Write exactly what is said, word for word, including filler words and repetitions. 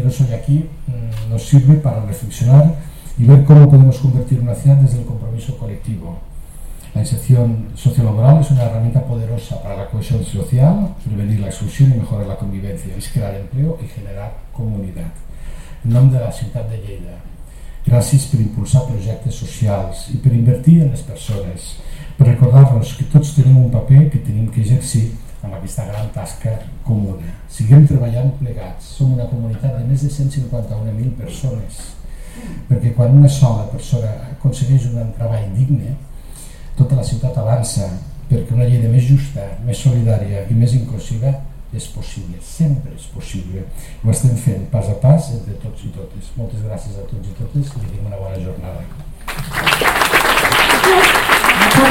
numeroso hoy aquí nos sirve para reflexionar y ver cómo podemos convertir una ciudad desde el compromiso colectivo. La inserción sociolaboral es una herramienta poderosa para la cohesión social, prevenir la exclusión y mejorar la convivencia, es crear empleo y generar comunitat. En nom de la ciutat de Lleida, gràcies per impulsar projectes socials i per invertir en les persones, per recordar-nos que tots tenim un paper que tenim que exercir amb aquesta gran tasca comuna. Siguem treballant plegats, som una comunitat de més de cent cinquanta-un mil persones, perquè quan una sola persona aconsegueix un treball digne, tota la ciutat avança, perquè una Lleida més justa, més solidària i més inclusiva és possible, sempre és possible. Ho estem fent pas a pas entre tots i totes. Moltes gràcies a tots i totes i que tinguem una bona jornada.